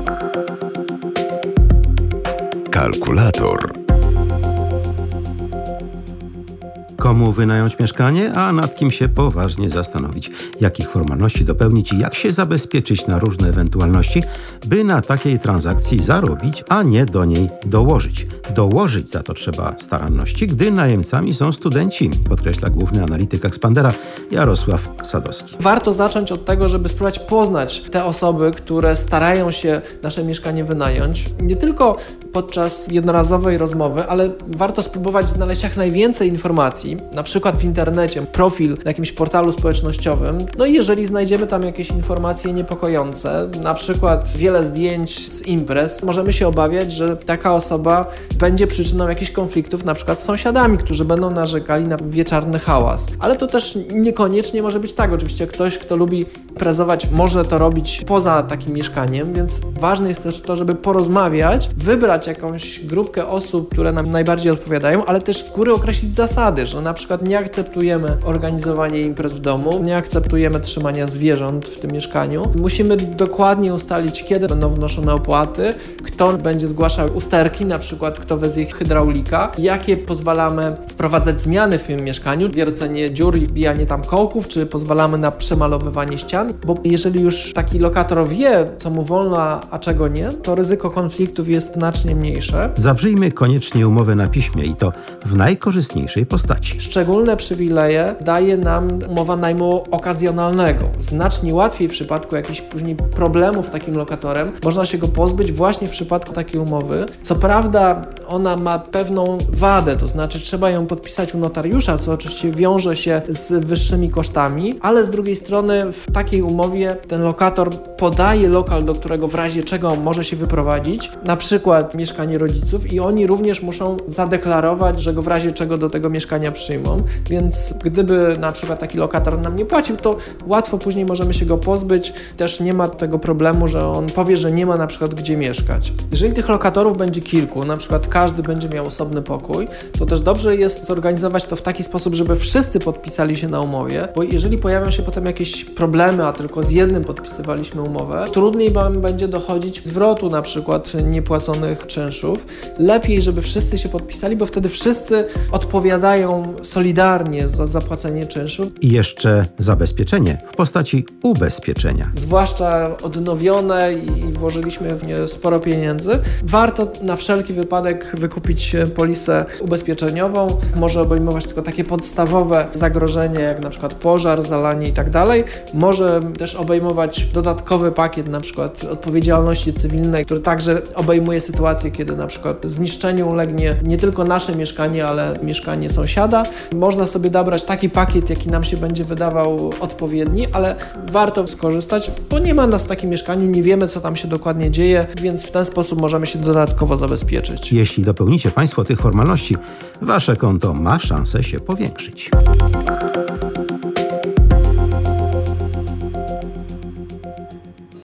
Kalkulator. Komu wynająć mieszkanie, a nad kim się poważnie zastanowić, jakich formalności dopełnić i jak się zabezpieczyć na różne ewentualności, by na takiej transakcji zarobić, a nie do niej dołożyć. Dołożyć za to trzeba staranności, gdy najemcami są studenci, podkreśla główny analityk Expandera Jarosław Sadowski. Warto zacząć od tego, żeby spróbować poznać te osoby, które starają się nasze mieszkanie wynająć. Nie tylko podczas jednorazowej rozmowy, ale warto spróbować znaleźć jak najwięcej informacji, na przykład w internecie, profil na jakimś portalu społecznościowym. No i jeżeli znajdziemy tam jakieś informacje niepokojące, na przykład wiele zdjęć z imprez, możemy się obawiać, że taka osoba będzie przyczyną jakichś konfliktów, na przykład z sąsiadami, którzy będą narzekali na wieczorny hałas. Ale to też niekoniecznie może być tak. Oczywiście ktoś, kto lubi imprezować, może to robić poza takim mieszkaniem, więc ważne jest też to, żeby porozmawiać, wybrać jakąś grupkę osób, które nam najbardziej odpowiadają, ale też z góry określić zasady, że na przykład nie akceptujemy organizowania imprez w domu, nie akceptujemy trzymania zwierząt w tym mieszkaniu. Musimy dokładnie ustalić, kiedy będą wnoszone opłaty, kto będzie zgłaszał usterki, na przykład kto wezwie hydraulika, jakie pozwalamy wprowadzać zmiany w tym mieszkaniu, wiercenie dziur i wbijanie tam kołków, czy pozwalamy na przemalowywanie ścian, bo jeżeli już taki lokator wie, co mu wolno, a czego nie, to ryzyko konfliktów jest znacznie mniejsze. Zawrzyjmy koniecznie umowę na piśmie i to w najkorzystniejszej postaci. Szczególne przywileje daje nam umowa najmu okazjonalnego. Znacznie łatwiej w przypadku jakichś później problemów z takim lokatorem można się go pozbyć właśnie w przypadku takiej umowy. Co prawda ona ma pewną wadę, to znaczy trzeba ją podpisać u notariusza, co oczywiście wiąże się z wyższymi kosztami, ale z drugiej strony w takiej umowie ten lokator podaje lokal, do którego w razie czego może się wyprowadzić, na przykład mieszkanie rodziców, i oni również muszą zadeklarować, że go w razie czego do tego mieszkania przyjmą, więc gdyby na przykład taki lokator nam nie płacił, to łatwo później możemy się go pozbyć. Też nie ma tego problemu, że on powie, że nie ma na przykład gdzie mieszkać. Jeżeli tych lokatorów będzie kilku, na przykład każdy będzie miał osobny pokój, to też dobrze jest zorganizować to w taki sposób, żeby wszyscy podpisali się na umowie, bo jeżeli pojawią się potem jakieś problemy, a tylko z jednym podpisywaliśmy umowę, trudniej wam będzie dochodzić zwrotu na przykład niepłaconych czynszów. Lepiej, żeby wszyscy się podpisali, bo wtedy wszyscy odpowiadają solidarnie za zapłacenie czynszów. I jeszcze zabezpieczenie w postaci ubezpieczenia. Zwłaszcza odnowione i włożyliśmy w nie sporo pieniędzy. Warto na wszelki wypadek wykupić polisę ubezpieczeniową. Może obejmować tylko takie podstawowe zagrożenie, jak na przykład pożar, zalanie i tak dalej. Może też obejmować dodatkowy pakiet, na przykład odpowiedzialności cywilnej, który także obejmuje sytuację, kiedy na przykład zniszczeniu ulegnie nie tylko nasze mieszkanie, ale mieszkanie sąsiada. Można sobie dobrać taki pakiet, jaki nam się będzie wydawał odpowiedni, ale warto skorzystać, bo nie ma nas w takim mieszkaniu, nie wiemy, co tam się dokładnie dzieje, więc w ten sposób możemy się dodatkowo zabezpieczyć. Jeśli dopełnicie Państwo tych formalności, Wasze konto ma szansę się powiększyć.